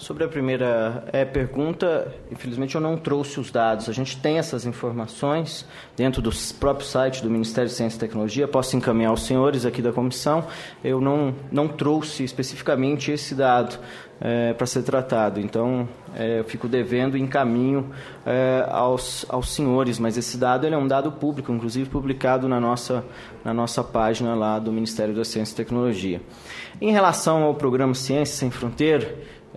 Sobre a primeira pergunta, infelizmente eu não trouxe os dados. A gente tem essas informações dentro do próprio site do Ministério de Ciência e Tecnologia. Posso encaminhar aos senhores aqui da comissão. Eu não trouxe especificamente esse dado para ser tratado. Então, eu fico devendo e encaminho aos senhores. Mas esse dado ele é um dado público, inclusive publicado na nossa página lá do Ministério da Ciência e Tecnologia. Em relação ao programa Ciência Sem Fronteira,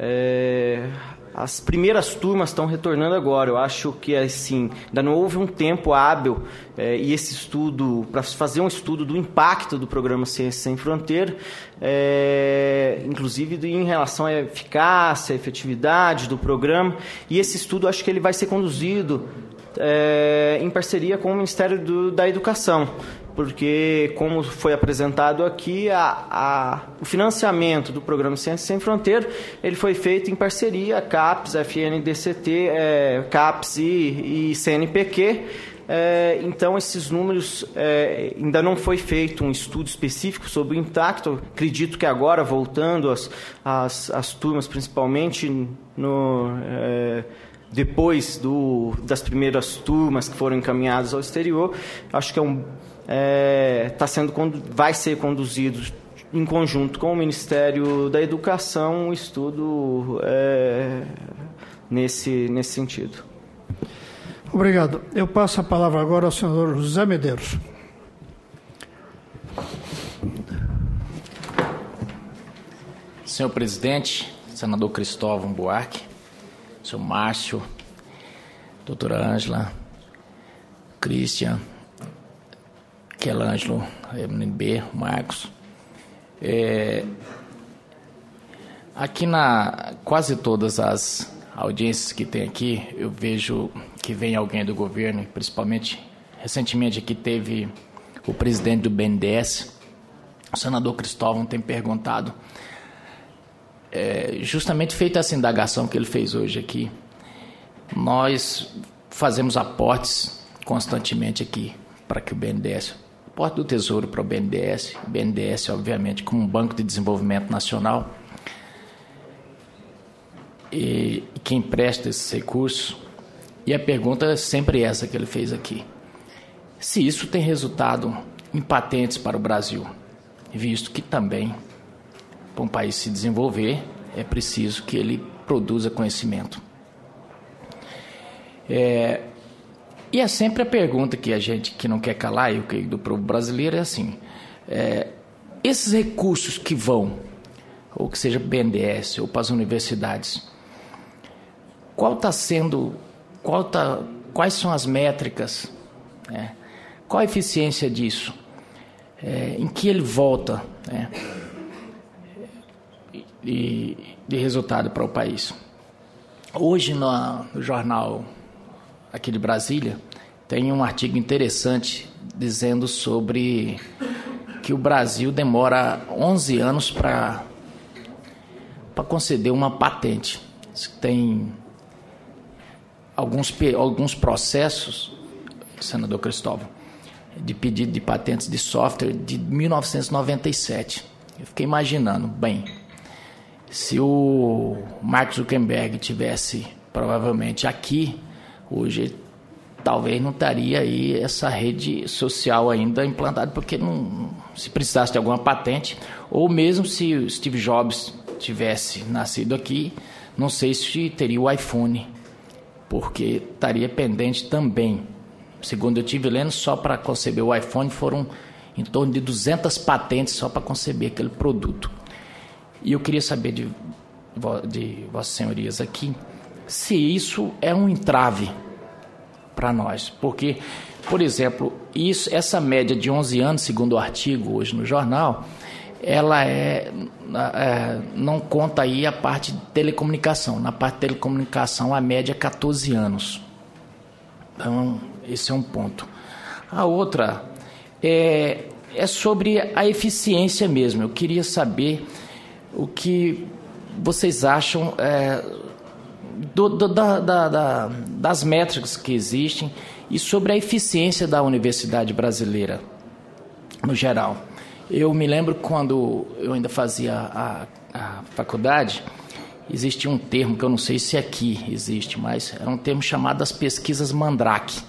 as primeiras turmas estão retornando agora. Eu acho que assim, ainda não houve um tempo hábil e esse estudo, para fazer um estudo do impacto do programa Ciência Sem Fronteira, inclusive em relação à eficácia, à efetividade do programa, e esse estudo acho que ele vai ser conduzido em parceria com o Ministério da Educação, porque, como foi apresentado aqui, o financiamento do programa Ciência Sem Fronteira ele foi feito em parceria CAPES, FNDCT, CAPES e CNPq. Então, esses números, ainda não foi feito um estudo específico sobre o impacto. Acredito que agora, voltando às turmas, principalmente depois das primeiras turmas que foram encaminhadas ao exterior, acho que vai ser conduzido em conjunto com o Ministério da Educação um estudo nesse sentido. Obrigado. Eu passo a palavra agora ao senador José Medeiros. Senhor presidente, senador Cristóvão Buarque, senhor Márcio, doutora Ângela, Cristian, Quelângelo, MNB, Marcos. Aqui quase todas as audiências que tem aqui, eu vejo que vem alguém do governo, principalmente, recentemente aqui teve o presidente do BNDES, o senador Cristóvão, tem perguntado, justamente feita essa indagação que ele fez hoje aqui, nós fazemos aportes constantemente aqui para que o BNDES, aporte do Tesouro para o BNDES, obviamente, como um banco de desenvolvimento nacional, e quem presta esses recursos, e a pergunta é sempre essa que ele fez aqui: se isso tem resultado em patentes para o Brasil, visto que também, para um país se desenvolver, é preciso que ele produza conhecimento. E é sempre a pergunta que a gente que não quer calar, eu creio, do povo brasileiro, é assim: esses recursos que vão, ou que seja BNDES, ou para as universidades, quais são as métricas, né? Qual a eficiência disso? Em que ele volta, né? De resultado para o país. Hoje no jornal aqui de Brasília tem um artigo interessante dizendo sobre que o Brasil demora 11 anos para conceder uma patente. Tem alguns processos, senador Cristóvão, de pedido de patentes de software de 1997. Eu fiquei imaginando, bem, se o Mark Zuckerberg tivesse provavelmente aqui, hoje talvez não estaria aí essa rede social ainda implantada, porque se precisasse de alguma patente, ou mesmo se o Steve Jobs tivesse nascido aqui, não sei se teria o iPhone, porque estaria pendente também. Segundo eu estive lendo, só para conceber o iPhone foram em torno de 200 patentes só para conceber aquele produto. E eu queria saber de vossas senhorias aqui se isso é um entrave para nós. Porque, por exemplo, essa média de 11 anos, segundo o artigo hoje no jornal, ela não conta aí a parte de telecomunicação. Na parte de telecomunicação, a média é 14 anos. Então, esse é um ponto. A outra é sobre a eficiência mesmo. Eu queria saber o que vocês acham das métricas que existem e sobre a eficiência da universidade brasileira no geral. Eu me lembro quando eu ainda fazia a faculdade existia um termo que eu não sei se aqui existe, mas era um termo chamado as pesquisas Mandrake.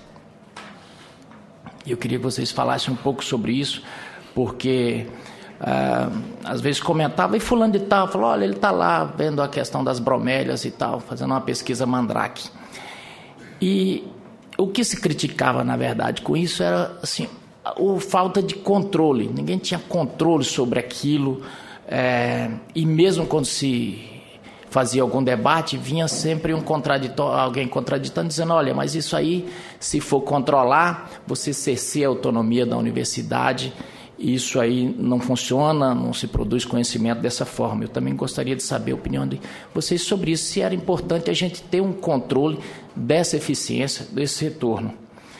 Eu queria que vocês falassem um pouco sobre isso, porque às vezes comentava, e fulano de tal, falou, olha, ele está lá vendo a questão das bromélias e tal, fazendo uma pesquisa Mandrake. E o que se criticava, na verdade, com isso era assim, a falta de controle. Ninguém tinha controle sobre aquilo, e mesmo quando se fazia algum debate, vinha sempre alguém contraditando, dizendo, olha, mas isso aí, se for controlar, você cerceia a autonomia da universidade, e isso aí não funciona, não se produz conhecimento dessa forma. Eu também gostaria de saber a opinião de vocês sobre isso, se era importante a gente ter um controle dessa eficiência, desse retorno.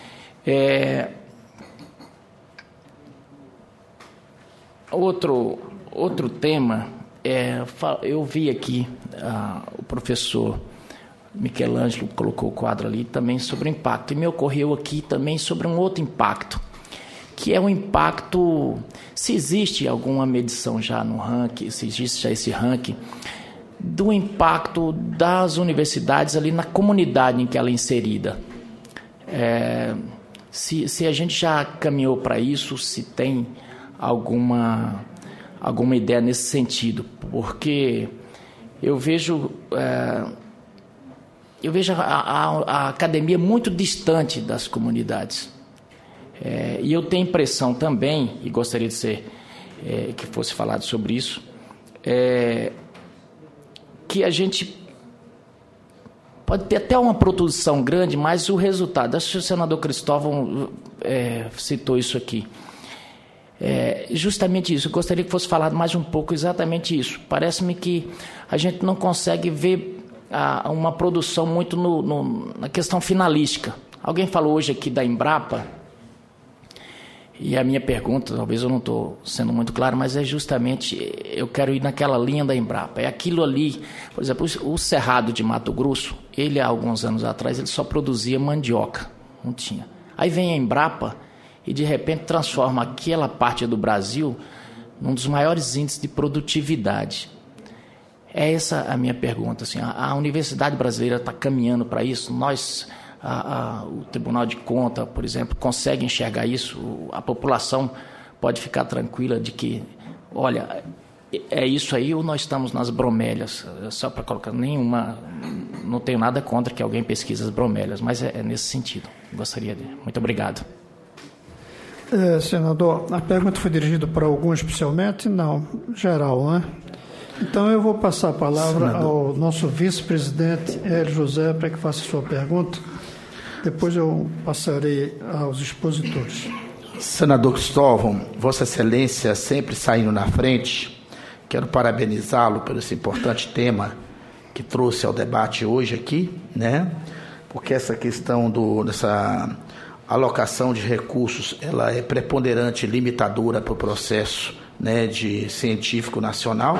Outro tema, eu vi aqui o professor Michelangelo colocou o quadro ali também sobre o impacto, e me ocorreu aqui também sobre um outro impacto, que é o impacto, se existe alguma medição já no ranking, se existe já esse ranking, do impacto das universidades ali na comunidade em que ela é inserida. Se a gente já caminhou para isso, se tem alguma ideia nesse sentido, porque eu vejo a academia muito distante das comunidades, e eu tenho a impressão também, e gostaria de que fosse falado sobre isso, que a gente pode ter até uma produção grande, mas o resultado, acho que o senador Cristóvão citou isso aqui, justamente isso. Eu gostaria que fosse falado mais um pouco exatamente isso. Parece-me que a gente não consegue ver uma produção muito na questão finalística. Alguém falou hoje aqui da Embrapa, e a minha pergunta, talvez eu não estou sendo muito claro, mas é justamente, eu quero ir naquela linha da Embrapa. É aquilo ali, por exemplo, o Cerrado de Mato Grosso, ele há alguns anos atrás, ele só produzia mandioca, não tinha. Aí vem a Embrapa e de repente transforma aquela parte do Brasil num dos maiores índices de produtividade. É essa a minha pergunta. Assim, a universidade brasileira está caminhando para isso? O Tribunal de Contas, por exemplo, consegue enxergar isso? A população pode ficar tranquila de que, olha, é isso aí ou nós estamos nas bromélias? Só para colocar não tenho nada contra que alguém pesquise as bromélias, mas é nesse sentido. Gostaria de... Muito obrigado. Senador, a pergunta foi dirigida para algum especialmente? Não, geral, né? Então eu vou passar a palavra ao nosso vice-presidente, Hélio José, para que faça a sua pergunta. Depois eu passarei aos expositores. Senador Cristóvão, Vossa Excelência sempre saindo na frente, quero parabenizá-lo por esse importante tema que trouxe ao debate hoje aqui, né? Porque essa questão dessa alocação de recursos, ela é preponderante e limitadora para o processo, né, de científico nacional,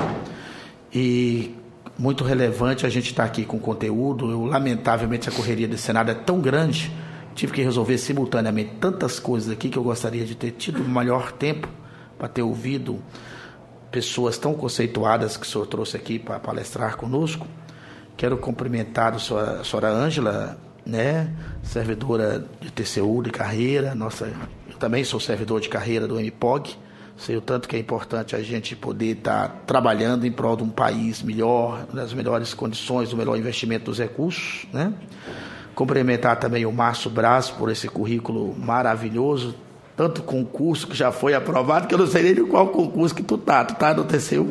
e muito relevante a gente estar aqui com conteúdo. Lamentavelmente, a correria do Senado é tão grande, tive que resolver simultaneamente tantas coisas aqui que eu gostaria de ter tido maior tempo para ter ouvido pessoas tão conceituadas que o senhor trouxe aqui para palestrar conosco. Quero cumprimentar a senhora Ângela, né, servidora de TCU de carreira, eu também sou servidor de carreira do MPOG, sei o tanto que é importante a gente poder estar trabalhando em prol de um país melhor, nas melhores condições, do melhor investimento dos recursos, né? Cumprimentar também o Márcio Braz por esse currículo maravilhoso, tanto concurso que já foi aprovado, que eu não sei nem de qual concurso que tu tá no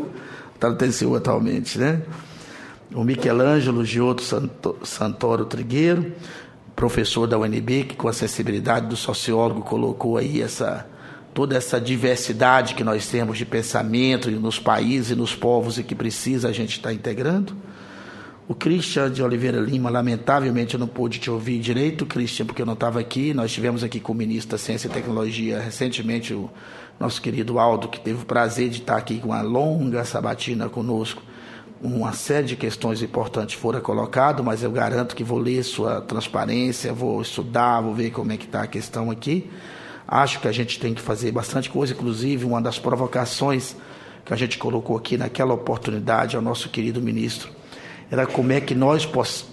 TCU atualmente, né? O Michelangelo Giotto Santoro Trigueiro, professor da UNB, que com a sensibilidade do sociólogo colocou aí toda essa diversidade que nós temos de pensamento nos países e nos povos e que precisa a gente estar integrando. O Christian de Oliveira Lima, lamentavelmente eu não pude te ouvir direito, Christian, porque eu não estava aqui. Nós estivemos aqui com o ministro da Ciência e Tecnologia recentemente, o nosso querido Aldo, que teve o prazer de estar aqui com uma longa sabatina conosco. Uma série de questões importantes foram colocadas, mas eu garanto que vou ler sua transparência, vou estudar, vou ver como é que está a questão aqui. Acho que a gente tem que fazer bastante coisa, inclusive uma das provocações que a gente colocou aqui naquela oportunidade ao nosso querido ministro era como é que nós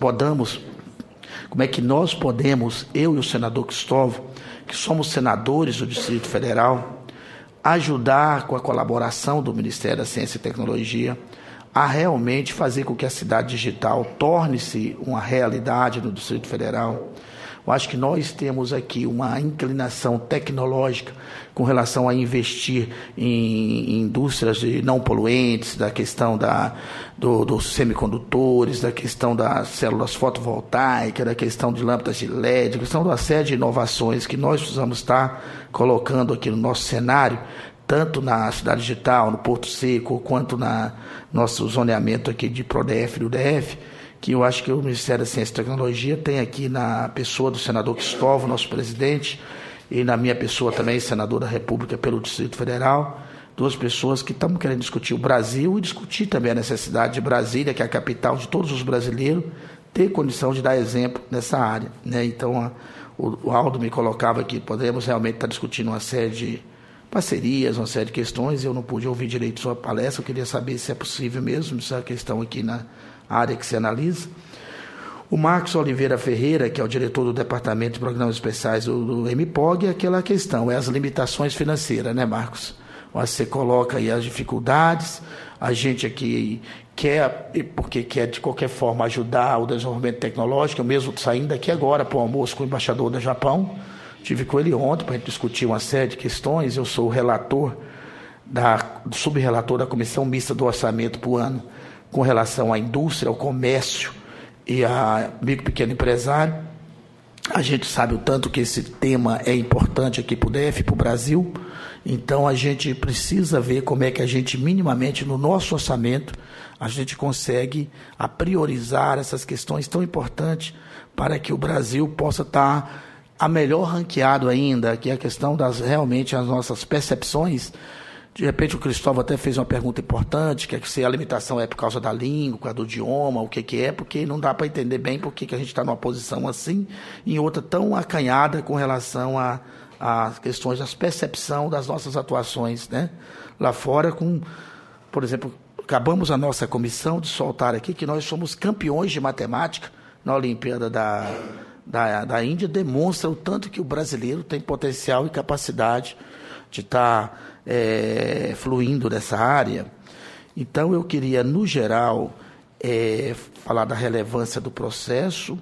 podemos, eu e o senador Cristóvão, que somos senadores do Distrito Federal, ajudar com a colaboração do Ministério da Ciência e Tecnologia a realmente fazer com que a cidade digital torne-se uma realidade no Distrito Federal. Eu acho que nós temos aqui uma inclinação tecnológica com relação a investir em indústrias de não poluentes, da questão dos semicondutores, da questão das células fotovoltaicas, da questão de lâmpadas de LED, da questão de uma série de inovações que nós precisamos estar colocando aqui no nosso cenário, tanto na cidade digital, no Porto Seco, quanto no nosso zoneamento aqui de PRODEF e do DF, que eu acho que o Ministério da Ciência e Tecnologia tem aqui na pessoa do senador Cristóvão, nosso presidente, e na minha pessoa também, senador da República pelo Distrito Federal, duas pessoas que estamos querendo discutir o Brasil e discutir também a necessidade de Brasília, que é a capital de todos os brasileiros, ter condição de dar exemplo nessa área, né? Então, o Aldo me colocava aqui, podemos realmente estar discutindo uma série de parcerias, uma série de questões. Eu não pude ouvir direito sua palestra, eu queria saber se é possível mesmo essa questão aqui na área que se analisa. O Marcos Oliveira Ferreira, que é o diretor do Departamento de Programas Especiais do MPOG, é aquela questão, as limitações financeiras, né, Marcos? Você coloca aí as dificuldades, a gente aqui quer, porque quer de qualquer forma ajudar o desenvolvimento tecnológico, eu mesmo saindo daqui agora para o almoço com o embaixador do Japão, estive com ele ontem para a gente discutir uma série de questões. Eu sou o relator, subrelator da Comissão Mista do Orçamento por ano com relação à indústria, ao comércio e a micro e pequeno empresário. A gente sabe o tanto que esse tema é importante aqui para o DF, para o Brasil. Então, a gente precisa ver como é que a gente, minimamente, no nosso orçamento, a gente consegue priorizar essas questões tão importantes para que o Brasil possa estar a melhor ranqueado ainda, que é a questão das realmente as nossas percepções. De repente o Cristóvão até fez uma pergunta importante, que é se a limitação é por causa da língua, por causa do idioma, o que é, porque não dá para entender bem por que a gente está numa posição assim, e em outra tão acanhada com relação às questões da percepção das nossas atuações, né? Lá fora, por exemplo, acabamos a nossa comissão de soltar aqui que nós somos campeões de matemática na Olimpíada da Índia, demonstra o tanto que o brasileiro tem potencial e capacidade de estar fluindo nessa área. Então, eu queria, no geral, falar da relevância do processo,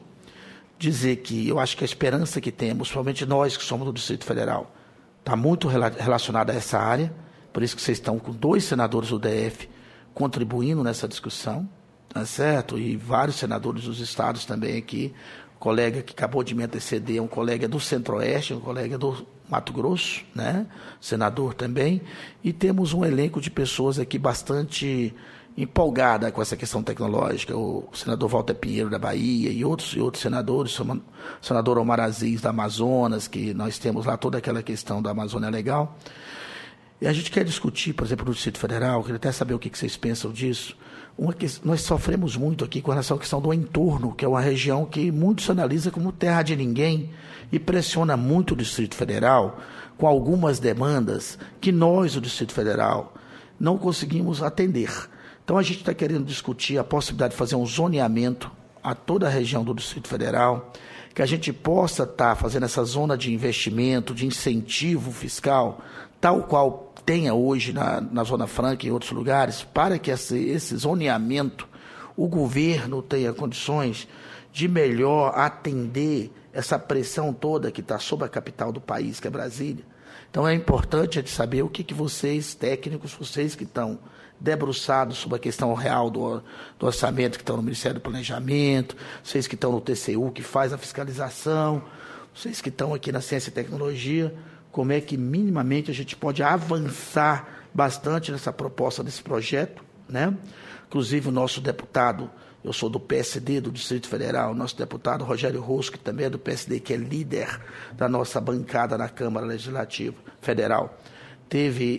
dizer que eu acho que a esperança que temos, principalmente nós que somos do Distrito Federal, está muito relacionada a essa área, por isso que vocês estão com 2 senadores do DF contribuindo nessa discussão, tá certo? E vários senadores dos estados também aqui. O colega que acabou de me anteceder é um colega do Centro-Oeste, um colega do Mato Grosso, né? Senador também. E temos um elenco de pessoas aqui bastante empolgada com essa questão tecnológica. O senador Walter Pinheiro da Bahia e outros senadores, o senador Omar Aziz da Amazonas, que nós temos lá toda aquela questão da Amazônia Legal. E a gente quer discutir, por exemplo, no Distrito Federal, queria até saber o que vocês pensam disso. Nós sofremos muito aqui com relação à questão do entorno, que é uma região que muito se analisa como terra de ninguém e pressiona muito o Distrito Federal com algumas demandas que nós, o Distrito Federal, não conseguimos atender. Então, a gente está querendo discutir a possibilidade de fazer um zoneamento a toda a região do Distrito Federal, que a gente possa estar fazendo essa zona de investimento, de incentivo fiscal, tal qual tenha hoje na Zona Franca e em outros lugares, para que esse zoneamento, o governo tenha condições de melhor atender essa pressão toda que está sobre a capital do país, que é Brasília. Então, é importante a gente saber o que vocês, técnicos, vocês que estão debruçados sobre a questão real do orçamento, que estão no Ministério do Planejamento, vocês que estão no TCU, que faz a fiscalização, vocês que estão aqui na Ciência e Tecnologia, como é que minimamente a gente pode avançar bastante nessa proposta desse projeto, né? Inclusive o nosso deputado, eu sou do PSD do Distrito Federal, o nosso deputado Rogério Rosco, que também é do PSD, que é líder da nossa bancada na Câmara Legislativa Federal, teve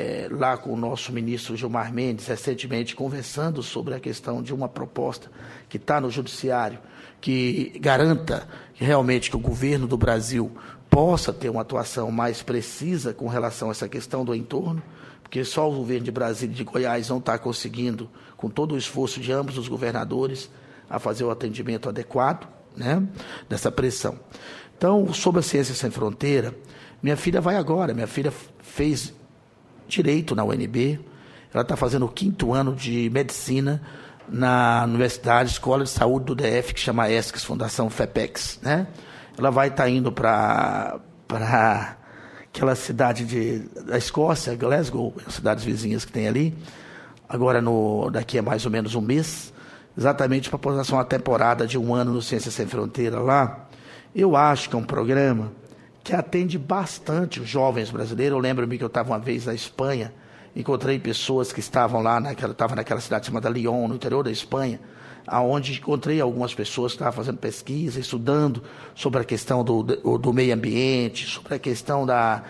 lá com o nosso ministro Gilmar Mendes, recentemente, conversando sobre a questão de uma proposta que está no Judiciário, que garanta realmente que o governo do Brasil possa ter uma atuação mais precisa com relação a essa questão do entorno, porque só o governo de Brasília e de Goiás não está conseguindo, com todo o esforço de ambos os governadores, a fazer o atendimento adequado, né, dessa pressão. Então, sobre a Ciência Sem Fronteira, minha filha vai agora, minha filha fez Direito na UNB, ela está fazendo o 5º ano de Medicina na Universidade Escola de Saúde do DF, que chama ESCS, Fundação FEPEX, né? Ela vai estar indo para aquela cidade da Escócia, Glasgow, as cidades vizinhas que tem ali, agora daqui a mais ou menos um mês, exatamente para passar uma temporada de 1 ano no Ciência Sem Fronteira lá. Eu acho que é um programa que atende bastante os jovens brasileiros. Eu lembro-me que eu estava uma vez na Espanha, encontrei pessoas que estavam lá, estavam naquela cidade chamada Lyon, no interior da Espanha, onde encontrei algumas pessoas que estavam fazendo pesquisa, estudando sobre a questão do meio ambiente, sobre a questão da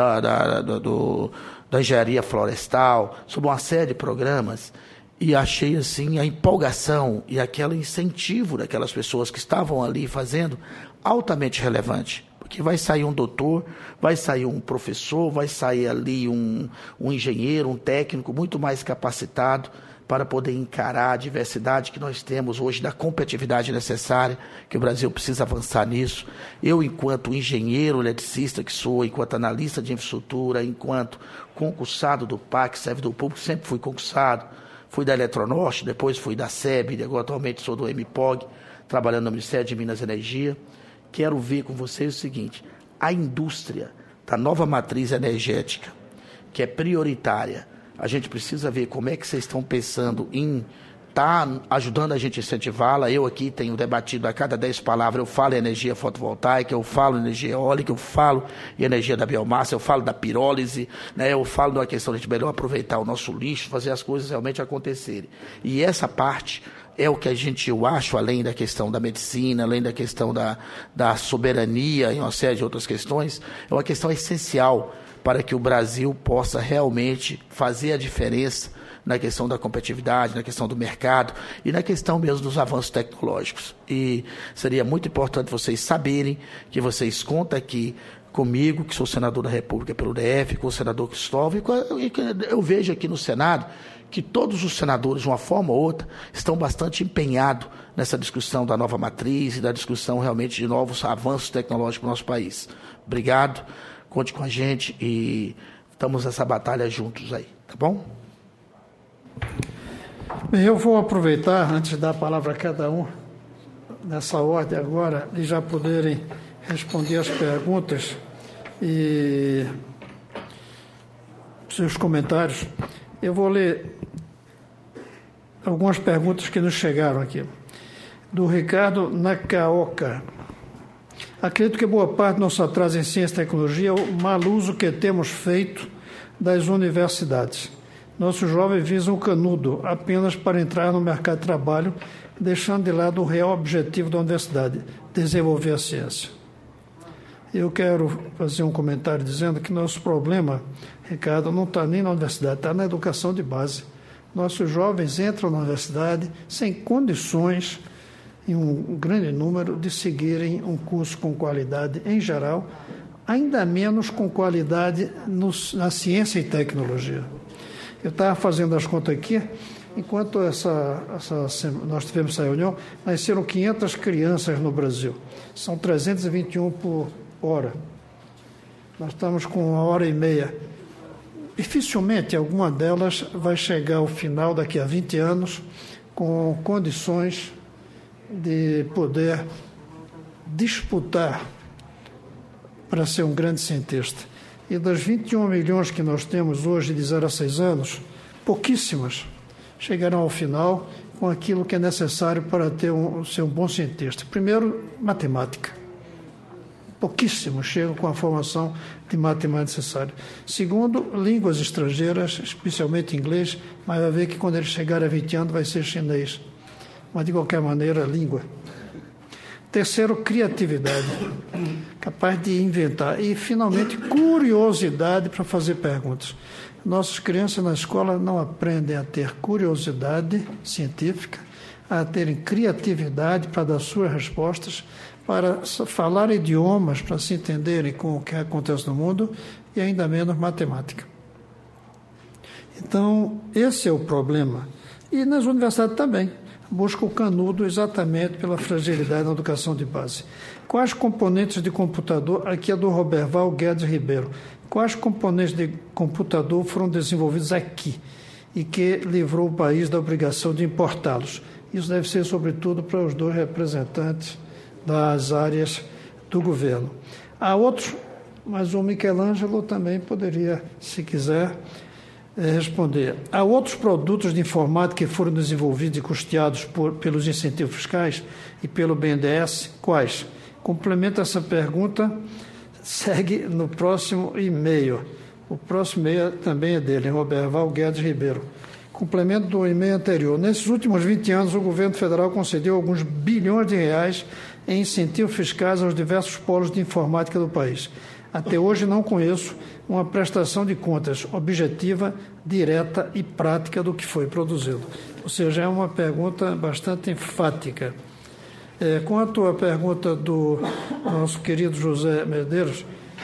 engenharia florestal, sobre uma série de programas, e achei assim a empolgação e aquele incentivo daquelas pessoas que estavam ali fazendo altamente relevante. Porque vai sair um doutor, vai sair um professor, vai sair ali um engenheiro, um técnico muito mais capacitado para poder encarar a diversidade que nós temos hoje, da competitividade necessária, que o Brasil precisa avançar nisso. Eu, enquanto engenheiro eletricista que sou, enquanto analista de infraestrutura, enquanto concursado do PAC, servidor público, sempre fui concursado, fui da Eletronorte, depois fui da SEB, agora atualmente sou do MPOG, trabalhando no Ministério de Minas e Energia. Quero ver com vocês o seguinte: a indústria da nova matriz energética, que é prioritária, a gente precisa ver como é que vocês estão pensando em estar ajudando a gente a incentivá-la. Eu aqui tenho debatido, a cada 10 palavras eu falo em energia fotovoltaica, eu falo em energia eólica, eu falo em energia da biomassa, eu falo da pirólise, né? Eu falo de uma questão de a gente melhor aproveitar o nosso lixo, fazer as coisas realmente acontecerem. E essa parte é o que eu acho, além da questão da medicina, além da questão da soberania e uma série de outras questões, é uma questão essencial para que o Brasil possa realmente fazer a diferença na questão da competitividade, na questão do mercado e na questão mesmo dos avanços tecnológicos. E seria muito importante vocês saberem que vocês contam aqui comigo, que sou senador da República pelo DF, com o senador Cristóvão, e eu vejo aqui no Senado que todos os senadores, de uma forma ou outra, estão bastante empenhados nessa discussão da nova matriz e da discussão realmente de novos avanços tecnológicos no nosso país. Obrigado, conte com a gente e estamos nessa batalha juntos aí, tá bom? Bem, eu vou aproveitar, antes de dar a palavra a cada um, nessa ordem agora, e já poderem responder as perguntas e seus comentários. Eu vou ler algumas perguntas que nos chegaram aqui. Do Ricardo Nakaoka. Acredito que boa parte do nosso atraso em ciência e tecnologia é o mau uso que temos feito das universidades. Nossos jovens visam o canudo apenas para entrar no mercado de trabalho, deixando de lado o real objetivo da universidade, desenvolver a ciência. Eu quero fazer um comentário dizendo que nosso problema, Ricardo, não está nem na universidade, está na educação de base. Nossos jovens entram na universidade sem condições, em um grande número, de seguirem um curso com qualidade em geral, ainda menos com qualidade na ciência e tecnologia. Eu estava fazendo as contas aqui, enquanto nós tivemos essa reunião, nasceram 500 crianças no Brasil. São 321 por hora. Nós estamos com 1h30. Dificilmente alguma delas vai chegar ao final, daqui a 20 anos, com condições de poder disputar para ser um grande cientista. E das 21 milhões que nós temos hoje de 0 a 6 anos, pouquíssimas chegarão ao final com aquilo que é necessário para ser um bom cientista. Primeiro, matemática. Pouquíssimos chegam com a formação de matemática necessária. Segundo, línguas estrangeiras, especialmente inglês, mas vai ver que quando eles chegarem a 20 anos vai ser chinês. Mas, de qualquer maneira, língua. Terceiro, criatividade, capaz de inventar. E, finalmente, curiosidade para fazer perguntas. Nossas crianças na escola não aprendem a ter curiosidade científica, a terem criatividade para dar suas respostas, para falar idiomas, para se entenderem com o que acontece no mundo, e ainda menos matemática. Então, esse é o problema. E nas universidades também. Busca o canudo exatamente pela fragilidade na educação de base. Quais componentes de computador, aqui é do Roberval Guedes Ribeiro, quais componentes de computador foram desenvolvidos aqui e que livrou o país da obrigação de importá-los? Isso deve ser, sobretudo, para os dois representantes das áreas do governo. Há outros, mas o Michelangelo também poderia, se quiser, responder. Há outros produtos de informática que foram desenvolvidos e custeados pelos incentivos fiscais e pelo BNDES? Quais? Complementa essa pergunta, segue no próximo e-mail. O próximo e-mail também é dele, Roberval Guedes Ribeiro. Complemento do e-mail anterior. Nesses últimos 20 anos, o governo federal concedeu alguns bilhões de reais em incentivos fiscais aos diversos polos de informática do país. Até hoje não conheço uma prestação de contas objetiva, direta e prática do que foi produzido. Ou seja, é uma pergunta bastante enfática. Quanto à pergunta do nosso querido José Medeiros,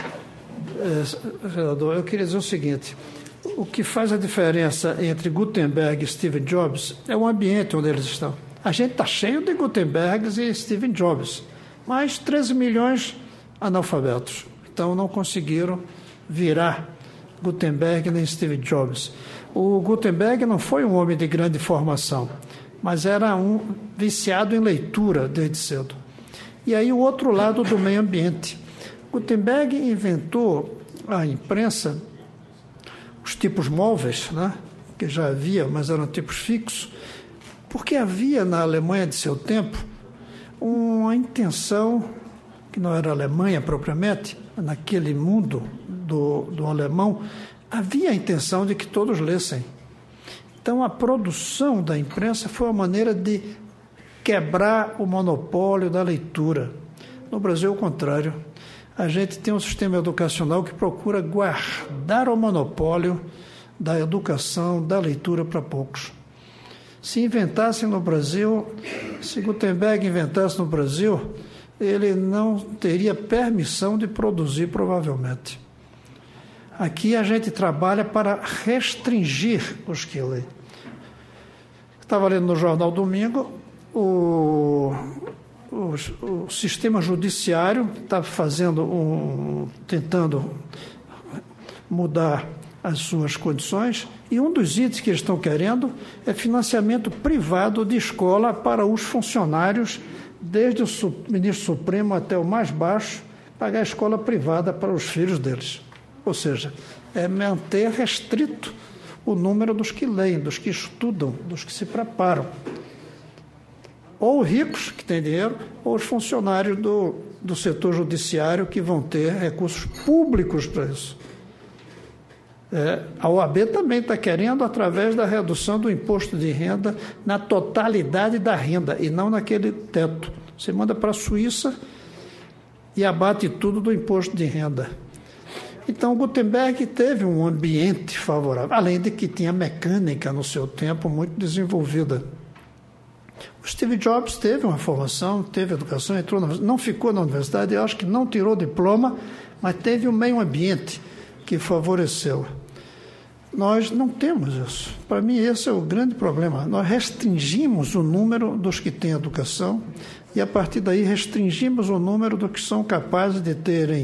senador, eu queria dizer o seguinte: o que faz a diferença entre Gutenberg e Steve Jobs é o ambiente onde eles estão. A gente está cheio de Gutenbergs e Steve Jobs, mas 13 milhões analfabetos. Então não conseguiram virar Gutenberg nem Steve Jobs. O Gutenberg não foi um homem de grande formação, mas era um viciado em leitura desde cedo. E aí o outro lado do meio ambiente. Gutenberg inventou a imprensa, os tipos móveis, né, que já havia, mas eram tipos fixos, porque havia na Alemanha de seu tempo uma intenção, que não era a Alemanha propriamente, naquele mundo do alemão, havia a intenção de que todos lessem. Então, a produção da imprensa foi uma maneira de quebrar o monopólio da leitura. No Brasil, é o contrário. A gente tem um sistema educacional que procura guardar o monopólio da educação, da leitura para poucos. Se inventassem no Brasil, se Gutenberg inventasse no Brasil, ele não teria permissão de produzir, provavelmente. Aqui a gente trabalha para restringir os que leem. Estava lendo no Jornal Domingo, o sistema judiciário está tentando mudar as suas condições, e um dos itens que eles estão querendo é financiamento privado de escola para os funcionários, desde o ministro Supremo até o mais baixo, pagar escola privada para os filhos deles. Ou seja, é manter restrito o número dos que leem, dos que estudam, dos que se preparam. Ou ricos, que têm dinheiro, ou os funcionários do setor judiciário, que vão ter recursos públicos para isso. A OAB também está querendo, através da redução do imposto de renda na totalidade da renda, e não naquele teto. Você manda para a Suíça e abate tudo do imposto de renda. Então, Gutenberg teve um ambiente favorável, além de que tinha mecânica no seu tempo muito desenvolvida. O Steve Jobs teve uma formação, teve educação, não ficou na universidade, eu acho que não tirou diploma, mas teve um meio ambiente que favoreceu. Nós não temos isso. Para mim, esse é o grande problema. Nós restringimos o número dos que têm educação e, a partir daí, restringimos o número dos que são capazes de terem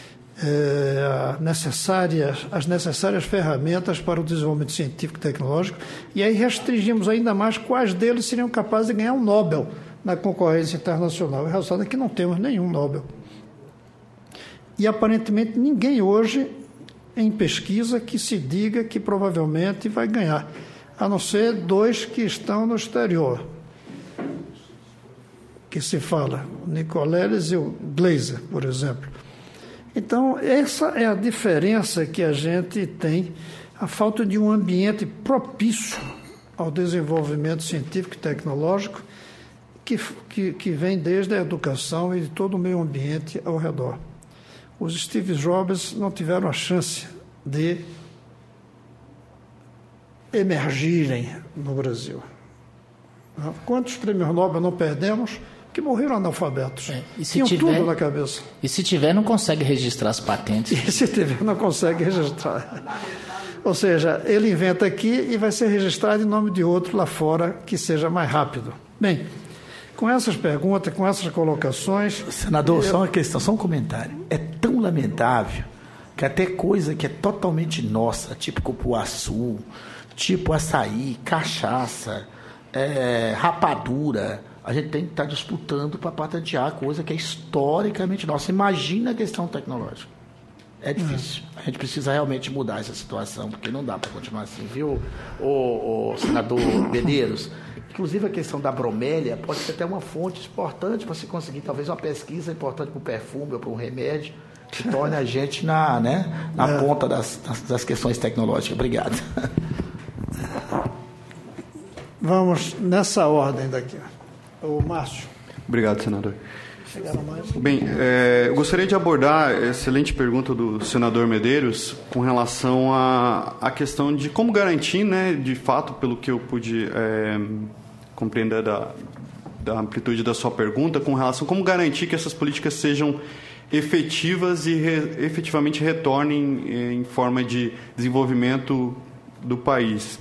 as necessárias ferramentas para o desenvolvimento científico e tecnológico, e aí restringimos ainda mais quais deles seriam capazes de ganhar um Nobel na concorrência internacional. O resultado é que não temos nenhum Nobel. E, aparentemente, ninguém hoje em pesquisa que se diga que provavelmente vai ganhar, a não ser 2 que estão no exterior, que se fala, o Nicoleles e o Glaser, por exemplo. Então, essa é a diferença que a gente tem, a falta de um ambiente propício ao desenvolvimento científico e tecnológico que vem desde a educação e de todo o meio ambiente ao redor. Os Steve Jobs não tiveram a chance de emergirem no Brasil. Quantos prêmios Nobel não perdemos que morreram analfabetos. E se Tinham tiver, tudo na cabeça. E se tiver, não consegue registrar as patentes. E se tiver, não consegue registrar. Ou seja, ele inventa aqui e vai ser registrado em nome de outro lá fora que seja mais rápido. Bem, com essas perguntas, com essas colocações... Senador, só uma questão, só um comentário. É tão lamentável que até coisa que é totalmente nossa, tipo cupuaçu, tipo açaí, cachaça, rapadura, a gente tem que estar disputando para patentear coisa que é historicamente nossa. Imagina a questão tecnológica. É difícil. A gente precisa realmente mudar essa situação, porque não dá para continuar assim, viu, o senador Medeiros? Inclusive a questão da bromélia pode ser até uma fonte importante para se conseguir, talvez uma pesquisa importante para o perfume ou para um remédio, que torne a gente na ponta das questões tecnológicas. Obrigado. Vamos nessa ordem daqui. O Márcio. Obrigado, senador. Chegaram mais? Bem, eu gostaria de abordar a excelente pergunta do senador Medeiros com relação à questão de como garantir, né, de fato, pelo que eu pude compreender da amplitude da sua pergunta, com relação a como garantir que essas políticas sejam efetivas e efetivamente retornem em forma de desenvolvimento do país.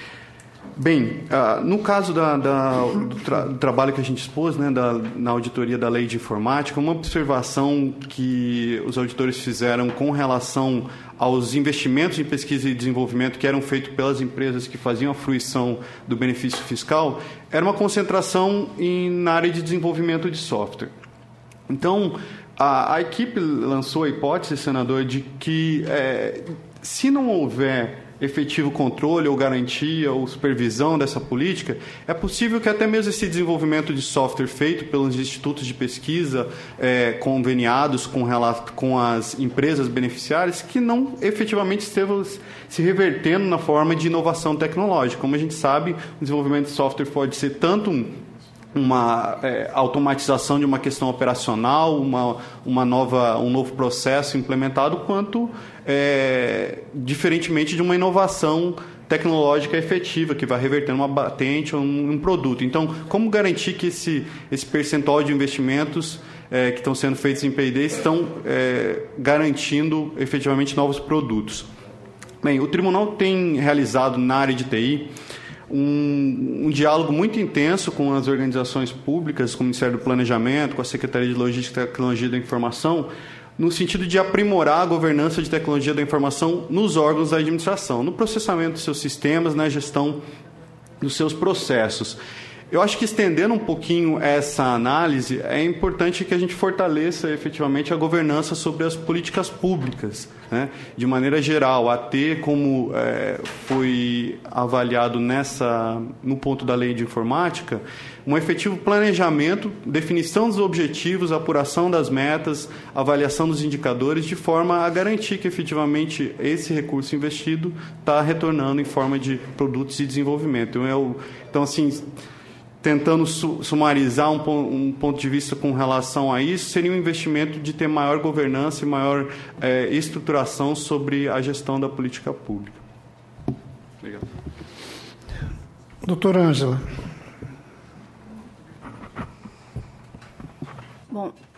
Bem, no caso do trabalho que a gente expôs, né, na auditoria da Lei de Informática, uma observação que os auditores fizeram com relação aos investimentos em pesquisa e desenvolvimento que eram feitos pelas empresas que faziam a fruição do benefício fiscal era uma concentração na área de desenvolvimento de software. Então, a equipe lançou a hipótese, senador, de que se não houver efetivo controle ou garantia ou supervisão dessa política, é possível que até mesmo esse desenvolvimento de software feito pelos institutos de pesquisa conveniados com as empresas beneficiárias, que não efetivamente estejam se revertendo na forma de inovação tecnológica. Como a gente sabe, o desenvolvimento de software pode ser tanto uma automatização de uma questão operacional, um novo processo implementado, quanto diferentemente de uma inovação tecnológica efetiva, que vai reverter uma patente ou um produto. Então, como garantir que esse percentual de investimentos que estão sendo feitos em P&D estão garantindo efetivamente novos produtos? Bem, o Tribunal tem realizado na área de TI um diálogo muito intenso com as organizações públicas, com o Ministério do Planejamento, com a Secretaria de Logística e Tecnologia da Informação, no sentido de aprimorar a governança de tecnologia da informação nos órgãos da administração, no processamento dos seus sistemas, na gestão dos seus processos. Eu acho que, estendendo um pouquinho essa análise, é importante que a gente fortaleça efetivamente a governança sobre as políticas públicas, né? De maneira geral, a ter, como foi avaliado no ponto da Lei de Informática, um efetivo planejamento, definição dos objetivos, apuração das metas, avaliação dos indicadores, de forma a garantir que efetivamente esse recurso investido está retornando em forma de produtos e desenvolvimento. Então, assim, tentando sumarizar um ponto de vista com relação a isso, seria um investimento de ter maior governança e maior estruturação sobre a gestão da política pública. Obrigado. Doutora Ângela. Bom,